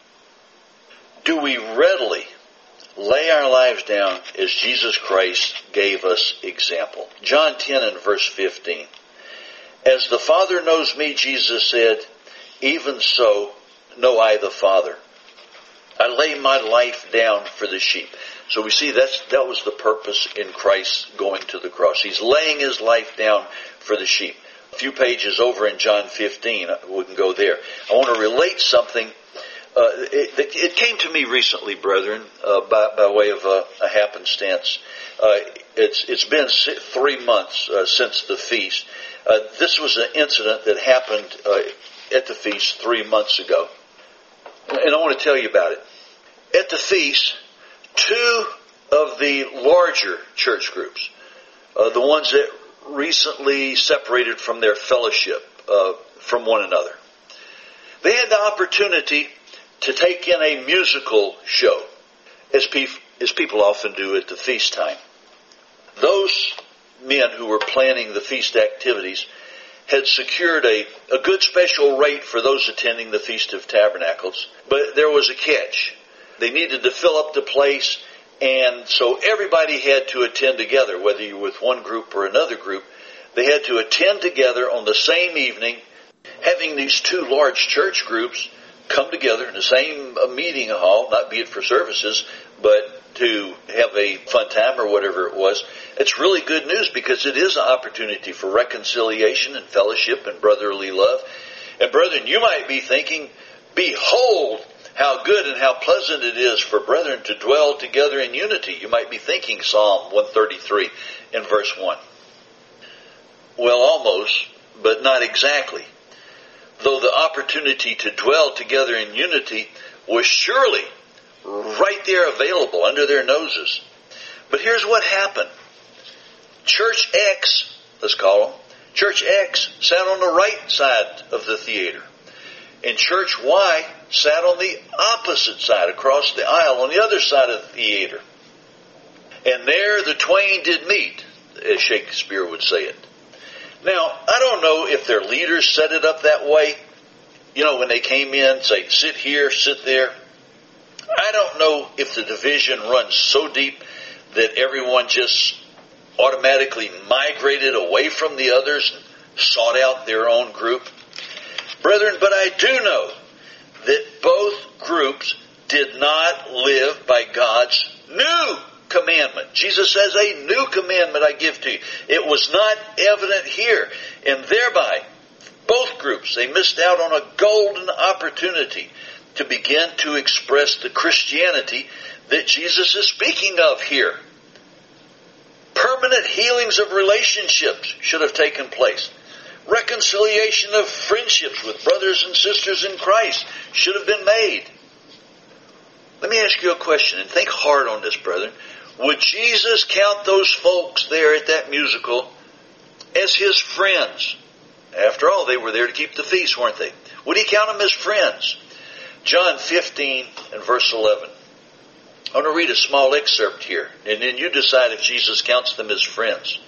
A: Do we readily lay our lives down as Jesus Christ gave us example? John ten and verse fifteen. As the Father knows me, Jesus said, even so know I the Father. I lay my life down for the sheep. So we see that's, that was the purpose in Christ going to the cross. He's laying his life down for the sheep. A few pages over in John fifteen, we can go there. I want to relate something. Uh, it, it came to me recently, brethren, uh, by, by way of a, a happenstance. Uh, it's, it's been three months uh, since the feast. Uh, this was an incident that happened uh, at the feast three months ago. And I want to tell you about it. At the feast, two of the larger church groups, uh, the ones that recently separated from their fellowship uh, from one another, they had the opportunity to take in a musical show, as, pe- as people often do at the feast time. Those men who were planning the feast activities had secured a, a good special rate for those attending the Feast of Tabernacles, but there was a catch. They needed to fill up the place, and so everybody had to attend together, whether you're with one group or another group. They had to attend together on the same evening, having these two large church groups come together in the same meeting hall, not be it for services, but to have a fun time or whatever it was. It's really good news because it is an opportunity for reconciliation and fellowship and brotherly love. And brethren, you might be thinking, behold how good and how pleasant it is for brethren to dwell together in unity. You might be thinking Psalm one thirty-three in verse one. Well, almost, but not exactly. Though the opportunity to dwell together in unity was surely right there available under their noses. But here's what happened. Church X, let's call them, Church X sat on the right side of the theater. And Church Y sat on the opposite side, across the aisle, on the other side of the theater. And there the twain did meet, as Shakespeare would say it. Now, I don't know if their leaders set it up that way. You know, when they came in, say, sit here, sit there. I don't know if the division runs so deep that everyone just automatically migrated away from the others and sought out their own group. Brethren, but I do know that both groups did not live by God's new commandment. Jesus says, a new commandment I give to you. It was not evident here. And thereby, both groups, they missed out on a golden opportunity to begin to express the Christianity that Jesus is speaking of here. Permanent healings of relationships should have taken place. Reconciliation of friendships with brothers and sisters in Christ should have been made. Let me ask you a question, and think hard on this, brethren. Would Jesus count those folks there at that musical as his friends? After all, they were there to keep the feast, weren't they? Would he count them as friends? John fifteen and verse eleven. I want to read a small excerpt here, and then you decide if Jesus counts them as friends.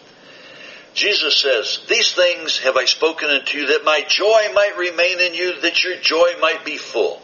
A: Jesus says, these things have I spoken unto you, that my joy might remain in you, that your joy might be full.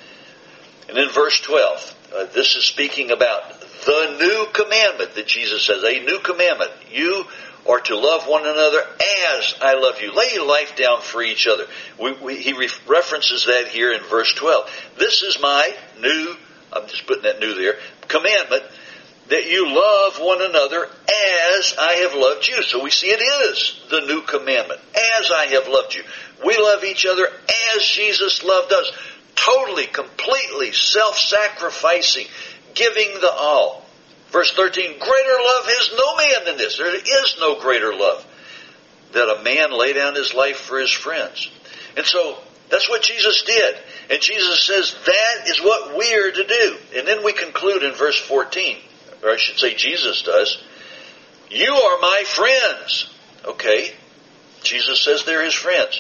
A: And in verse twelve, uh, this is speaking about the new commandment that Jesus says, a new commandment. You are to love one another as I love you. Lay your life down for each other. We, we, he re- references that here in verse twelve. This is my new, I'm just putting that new there, commandment, that you love one another as I have loved you. So we see it is the new commandment. As I have loved you. We love each other as Jesus loved us. Totally, completely self-sacrificing, giving the all. Verse thirteen, greater love has no man than this. There is no greater love that a man lay down his life for his friends. And so that's what Jesus did. And Jesus says that is what we are to do. And then we conclude in verse fourteen, or I should say Jesus does, you are my friends. Okay, Jesus says they're his friends.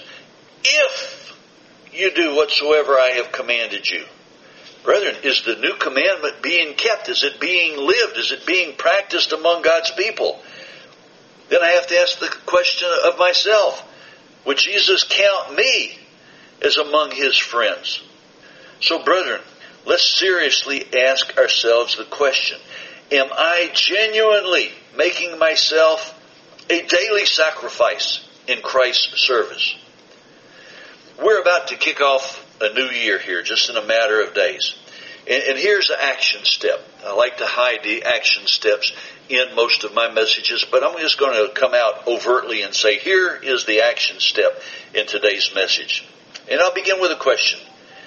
A: If you do whatsoever I have commanded you. Brethren, is the new commandment being kept? Is it being lived? Is it being practiced among God's people? Then I have to ask the question of myself, would Jesus count me as among his friends? So, brethren, let's seriously ask ourselves the question, am I genuinely making myself a daily sacrifice in Christ's service? We're about to kick off a new year here, just in a matter of days. And, and here's the action step. I like to hide the action steps in most of my messages, but I'm just going to come out overtly and say, here is the action step in today's message. And I'll begin with a question.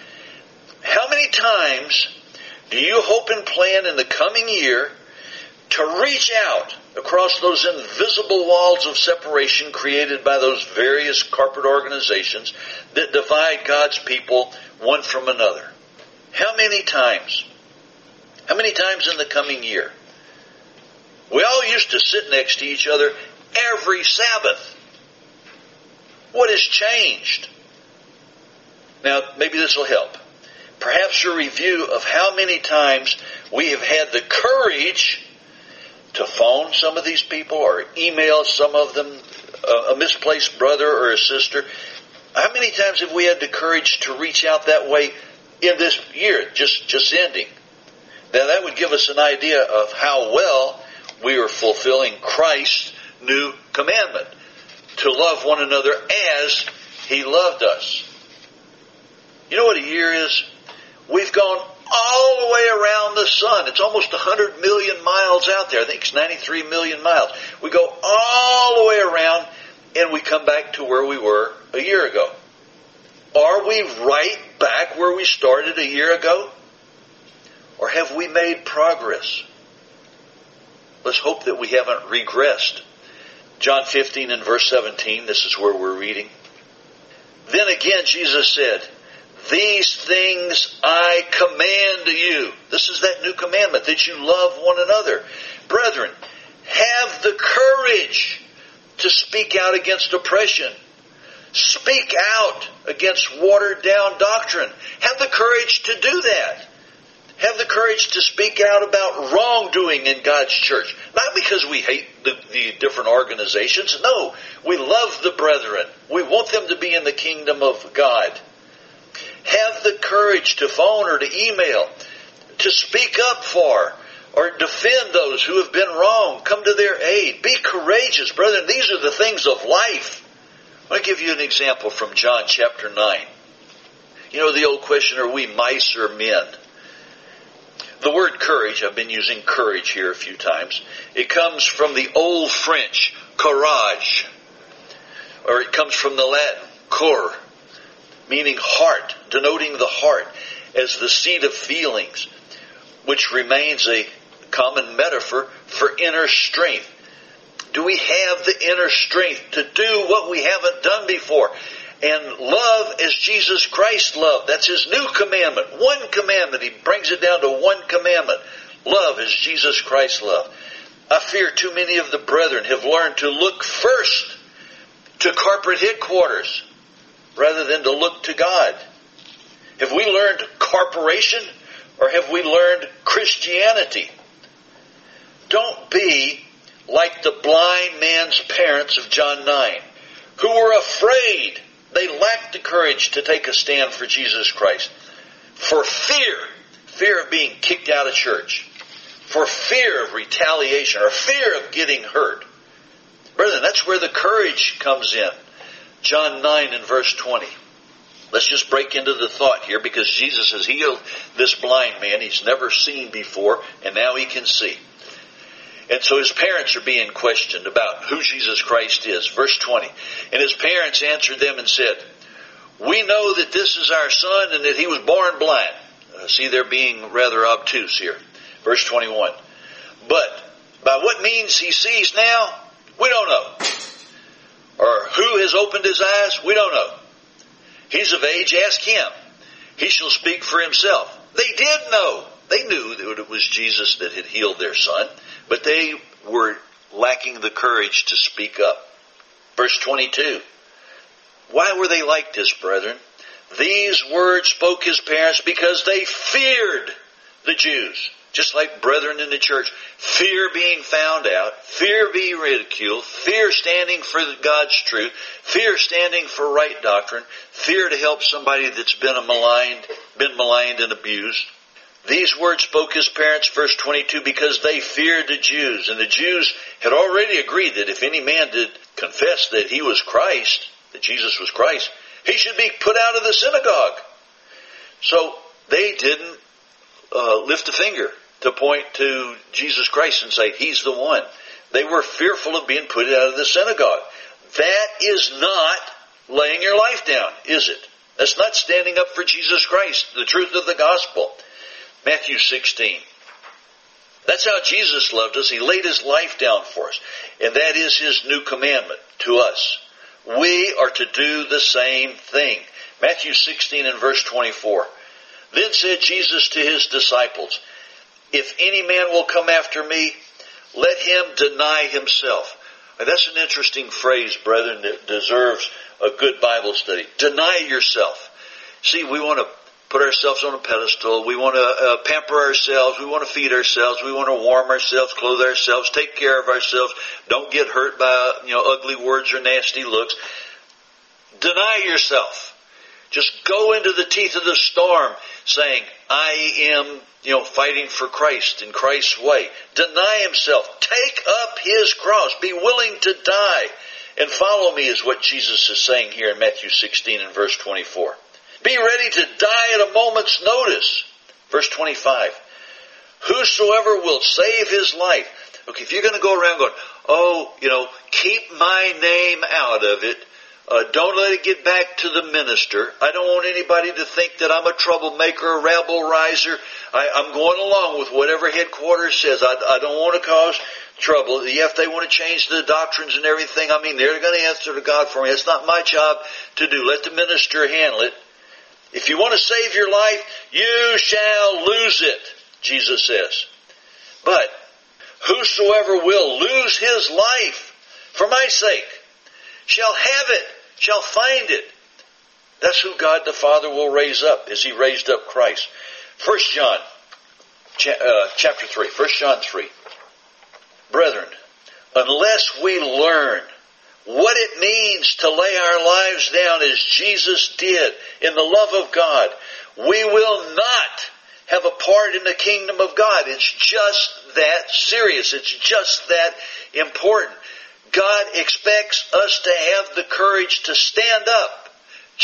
A: How many times do you hope and plan in the coming year to reach out across those invisible walls of separation created by those various corporate organizations that divide God's people one from another? How many times? How many times in the coming year? We all used to sit next to each other every Sabbath. What has changed? Now, maybe this will help. Perhaps a review of how many times we have had the courage to phone some of these people or email some of them, a misplaced brother or a sister. How many times have we had the courage to reach out that way in this year, just, just ending? Now that would give us an idea of how well we are fulfilling Christ's new commandment, to love one another as he loved us. You know what a year is? We've gone all the way around the sun. It's almost one hundred million miles out there. I think it's ninety-three million miles. We go all the way around and we come back to where we were a year ago. Are we right back where we started a year ago? Or have we made progress? Let's hope that we haven't regressed. John fifteen and verse seventeen, this is where we're reading. Then again Jesus said, these things I command to you. This is that new commandment, that you love one another. Brethren, have the courage to speak out against oppression. Speak out against watered down doctrine. Have the courage to do that. Have the courage to speak out about wrongdoing in God's church. Not because we hate the, the different organizations. No, we love the brethren. We want them to be in the kingdom of God. Have the courage to phone or to email, to speak up for or defend those who have been wrong. Come to their aid. Be courageous, brethren. These are the things of life. I want to give you an example from John chapter nine. You know the old question, are we mice or men? The word courage, I've been using courage here a few times. It comes from the Old French, courage. Or it comes from the Latin, cor, meaning heart, denoting the heart as the seat of feelings, which remains a common metaphor for inner strength. Do we have the inner strength to do what we haven't done before? And love as Jesus Christ loved. That's His new commandment. One commandment. He brings it down to one commandment. Love as Jesus Christ loved. I fear too many of the brethren have learned to look first to corporate headquarters rather than to look to God. Have we learned corporation or have we learned Christianity? Don't be like the blind man's parents of John nine, who were afraid. They lacked the courage to take a stand for Jesus Christ. For fear, fear of being kicked out of church. For fear of retaliation or fear of getting hurt. Brethren, that's where the courage comes in. John nine and verse twenty. Let's just break into the thought here, because Jesus has healed this blind man he's never seen before, and now he can see. And so his parents are being questioned about who Jesus Christ is. Verse twenty. And his parents answered them and said, "We know that this is our son and that he was born blind." Uh, see, they're being rather obtuse here. Verse twenty-one. "But by what means he sees now, we don't know. Or who has opened his eyes, we don't know. He's of age, ask him. He shall speak for himself." They did know. They knew that it was Jesus that had healed their son, but they were lacking the courage to speak up. Verse twenty-two. Why were they like this, brethren? These words spoke his parents because they feared the Jews. Just like brethren in the church. Fear being found out. Fear being ridiculed. Fear standing for God's truth. Fear standing for right doctrine. Fear to help somebody that's been a maligned, been maligned and abused. These words spoke his parents, verse twenty-two, because they feared the Jews. And the Jews had already agreed that if any man did confess that he was Christ, that Jesus was Christ, he should be put out of the synagogue. So they didn't uh, lift a finger to point to Jesus Christ and say, he's the one. They were fearful of being put out of the synagogue. That is not laying your life down, is it? That's not standing up for Jesus Christ, the truth of the gospel. Matthew sixteen. That's how Jesus loved us. He laid his life down for us. And that is his new commandment to us. We are to do the same thing. Matthew sixteen and verse twenty-four. Then said Jesus to his disciples, "If any man will come after me, let him deny himself." Now, that's an interesting phrase, brethren, that deserves a good Bible study. Deny yourself. See, we want to put ourselves on a pedestal. We want to uh, pamper ourselves. We want to feed ourselves. We want to warm ourselves, clothe ourselves, take care of ourselves. Don't get hurt by, you know, ugly words or nasty looks. Deny yourself. Just go into the teeth of the storm saying, I am, you know, fighting for Christ in Christ's way. Deny himself. Take up his cross. Be willing to die. And follow me is what Jesus is saying here in Matthew sixteen and verse twenty-four. Be ready to die at a moment's notice. Verse twenty-five. Whosoever will save his life. Okay, if you're going to go around going, oh, you know, keep my name out of it. Uh, don't let it get back to the minister. I don't want anybody to think that I'm a troublemaker, a rabble-riser. I, I'm going along with whatever headquarters says. I, I don't want to cause trouble. Yeah, if they want to change the doctrines and everything, I mean, they're going to answer to God for me. It's not my job to do. Let the minister handle it. If you want to save your life, you shall lose it, Jesus says. But whosoever will lose his life for my sake shall have it, shall find it. That's who God the Father will raise up as he raised up Christ. First John uh, chapter three. First John three. Brethren, unless we learn what it means to lay our lives down as Jesus did in the love of God, we will not have a part in the kingdom of God. It's just that serious. It's just that important. God expects us to have the courage to stand up.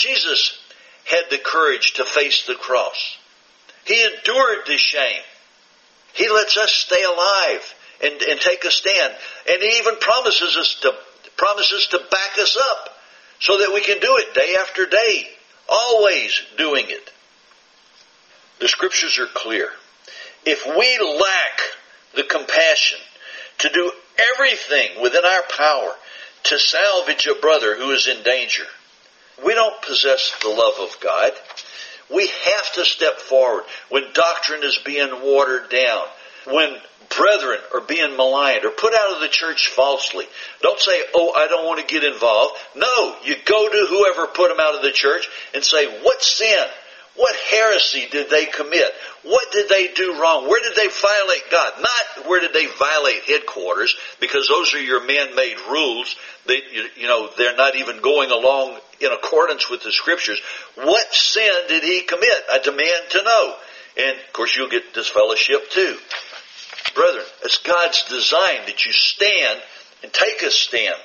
A: Jesus had the courage to face the cross. He endured the shame. He lets us stay alive and, and take a stand. And He even promises us to promises to back us up so that we can do it day after day, always doing it. The Scriptures are clear. If we lack the compassion to do everything within our power to salvage a brother who is in danger, we don't possess the love of God. We have to step forward when doctrine is being watered down, when brethren are being maligned or put out of the church falsely. Don't say, oh, I don't want to get involved. No, you go to whoever put them out of the church and say, what sin, what heresy did they commit? What did they do wrong? Where did they violate God? Not where did they violate headquarters, because those are your man-made rules. They, you, you know, they're not even going along in accordance with the Scriptures. What sin did he commit? I demand to know. And, of course, you'll get disfellowship too. Brethren, it's God's design that you stand and take a stand.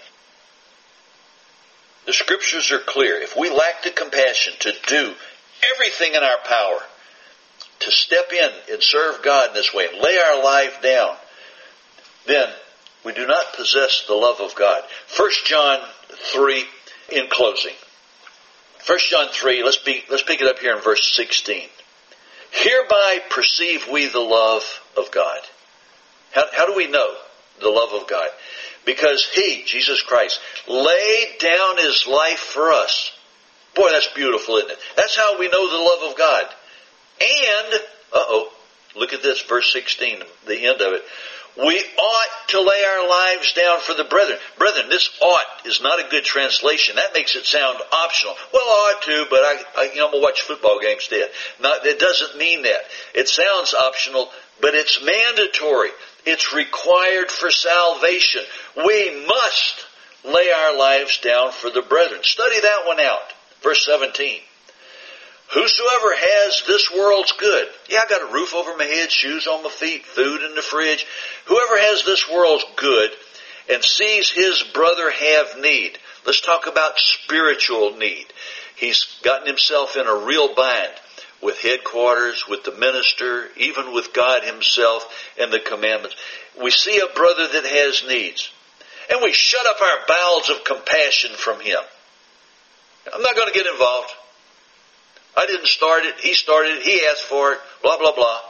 A: The Scriptures are clear. If we lack the compassion to do everything in our power to step in and serve God in this way and lay our life down, then we do not possess the love of God. First John three, in closing. First John three, let's, be, let's pick it up here in verse sixteen. Hereby perceive we the love of God. How, how do we know the love of God? Because He, Jesus Christ, laid down His life for us. Boy, that's beautiful, isn't it? That's how we know the love of God. And, uh-oh, look at this, verse sixteen, the end of it. We ought to lay our lives down for the brethren. Brethren, this ought is not a good translation. That makes it sound optional. Well, I ought to, but I, I, you know, I'm going to watch football games instead. No, it doesn't mean that. It sounds optional, but it's mandatory. It's required for salvation. We must lay our lives down for the brethren. Study that one out. Verse seventeen. Whosoever has this world's good. Yeah, I got a roof over my head, shoes on my feet, food in the fridge. Whoever has this world's good and sees his brother have need. Let's talk about spiritual need. He's gotten himself in a real bind with headquarters, with the minister, even with God Himself and the commandments. We see a brother that has needs, and we shut up our bowels of compassion from him. I'm not going to get involved. I didn't start it. He started it. He asked for it. Blah, blah, blah.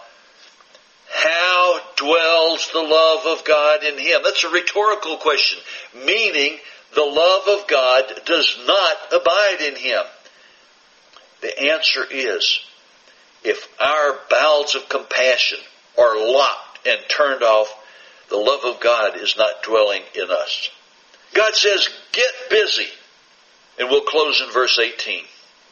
A: How dwells the love of God in him? That's a rhetorical question, meaning the love of God does not abide in him. The answer is, if our bowels of compassion are locked and turned off, the love of God is not dwelling in us. God says, get busy. And we'll close in verse eighteen.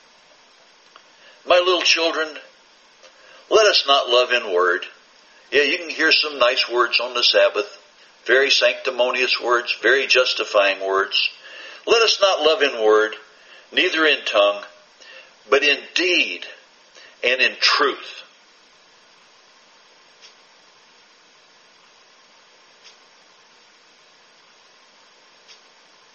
A: My little children, let us not love in word. Yeah, you can hear some nice words on the Sabbath. Very sanctimonious words, very justifying words. Let us not love in word, neither in tongue, but in deed and in truth.